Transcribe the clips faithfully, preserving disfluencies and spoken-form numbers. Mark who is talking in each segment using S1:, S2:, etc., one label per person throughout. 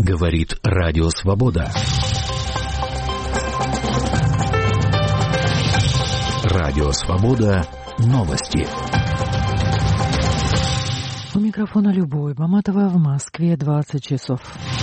S1: Говорит Радио Свобода. Радио Свобода. Новости.
S2: У микрофона Любовь Маматова, в Москве двадцать часов.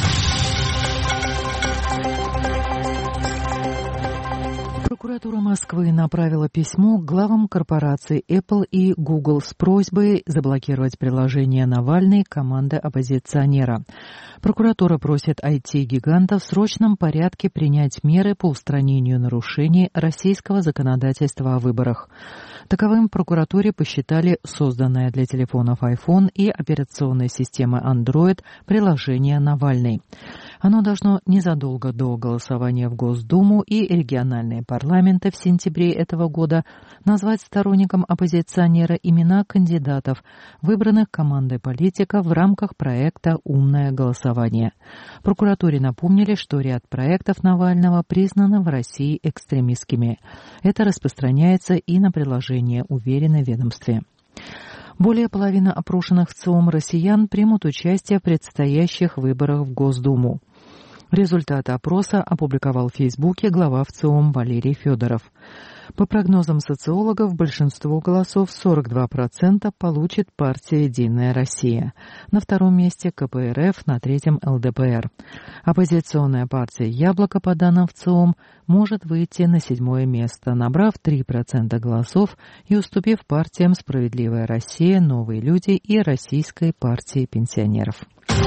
S2: Прокуратура Москвы направила письмо к главам корпораций Apple и Google с просьбой заблокировать приложение «Навальный» команды оппозиционера. Прокуратура просит ай ти-гигантов в срочном порядке принять меры по устранению нарушений российского законодательства о выборах. Таковым в прокуратуре посчитали созданное для телефонов iPhone и операционной системы Android приложение «Навальный». Оно должно незадолго до голосования в Госдуму и региональные парламенты в сентябре этого года назвать сторонникам оппозиционера имена кандидатов, выбранных командой политиков в рамках проекта «Умное голосование». Прокуратуре напомнили, что ряд проектов Навального признаны в России экстремистскими. Это распространяется и на приложение «Уверенное в ведомстве». Более половины опрошенных в ЦИОМ россиян примут участие в предстоящих выборах в Госдуму. Результаты опроса опубликовал в Фейсбуке глава ВЦИОМ Валерий Федоров. По прогнозам социологов, большинство голосов, сорок два процента, получит партия «Единая Россия». На втором месте ка пэ эр эф, на третьем эл дэ пэ эр. Оппозиционная партия «Яблоко», по данным ВЦИОМ, может выйти на седьмое место, набрав три процента голосов и уступив партиям «Справедливая Россия», «Новые люди» и Российской партии пенсионеров.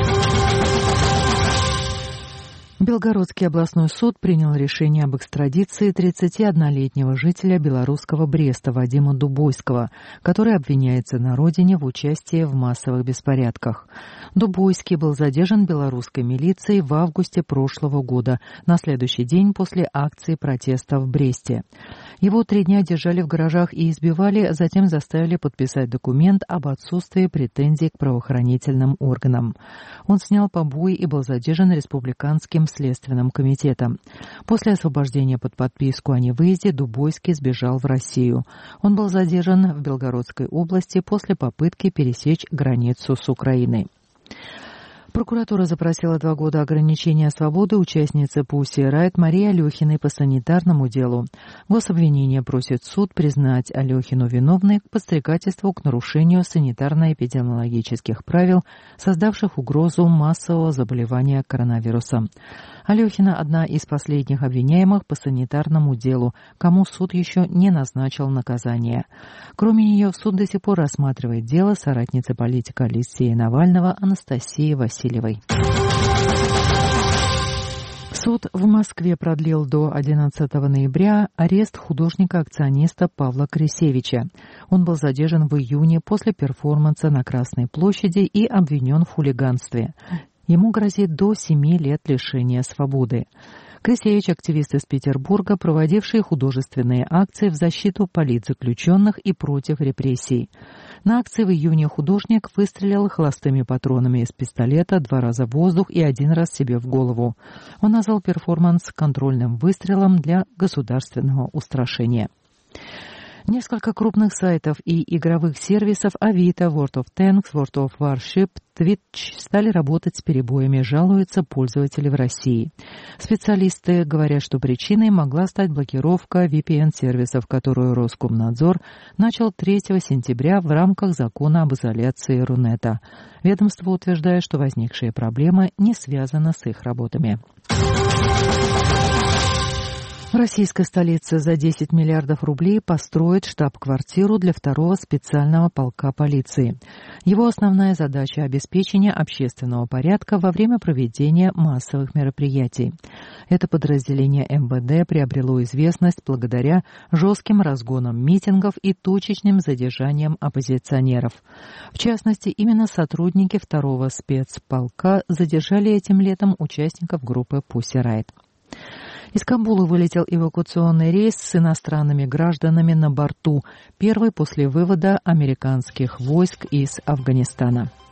S2: Белгородский областной суд принял решение об экстрадиции тридцатиоднолетнего жителя белорусского Бреста Вадима Дубойского, который обвиняется на родине в участии в массовых беспорядках. Дубойский был задержан белорусской милицией в августе прошлого года, на следующий день после акции протеста в Бресте. Его три дня держали в гаражах и избивали, а затем заставили подписать документ об отсутствии претензий к правоохранительным органам. Он снял побои и был задержан республиканским Следственным комитетом. После освобождения под подписку о невыезде Дубойский сбежал в Россию. Он был задержан в Белгородской области после попытки пересечь границу с Украиной. Прокуратура запросила два года ограничения свободы участницы Pussy Riot Марии Алехиной по санитарному делу. Гособвинение просит суд признать Алехину виновной к подстрекательству к нарушению санитарно-эпидемиологических правил, создавших угрозу массового заболевания коронавирусом. Алехина – одна из последних обвиняемых по санитарному делу, кому суд еще не назначил наказание. Кроме нее, суд до сих пор рассматривает дело соратницы политика Алексея Навального Анастасии Васильевой. Суд в Москве продлил до одиннадцатого ноября арест художника-акциониста Павла Крисевича. Он был задержан в июне после перформанса на Красной площади и обвинен в хулиганстве. Ему грозит до семи лет лишения свободы. Крисевич – активист из Петербурга, проводивший художественные акции в защиту политзаключенных и против репрессий. На акции в июне художник выстрелил холостыми патронами из пистолета два раза в воздух и один раз себе в голову. Он назвал перформанс контрольным выстрелом для государственного устрашения. Несколько крупных сайтов и игровых сервисов Авито, World of Tanks, World of Warship, Twitch стали работать с перебоями, жалуются пользователи в России. Специалисты говорят, что причиной могла стать блокировка ви пи эн-сервисов, которую Роскомнадзор начал третьего сентября в рамках закона об изоляции Рунета. Ведомство утверждает, что возникшие проблемы не связаны с их работами. В российской столице за десять миллиардов рублей построят штаб-квартиру для второго специального полка полиции. Его основная задача – обеспечение общественного порядка во время проведения массовых мероприятий. Это подразделение эм вэ дэ приобрело известность благодаря жестким разгонам митингов и точечным задержаниям оппозиционеров. В частности, именно сотрудники второго спецполка задержали этим летом участников группы Pussy Riot. Из Кабула вылетел эвакуационный рейс с иностранными гражданами на борту, первый после вывода американских войск из Афганистана.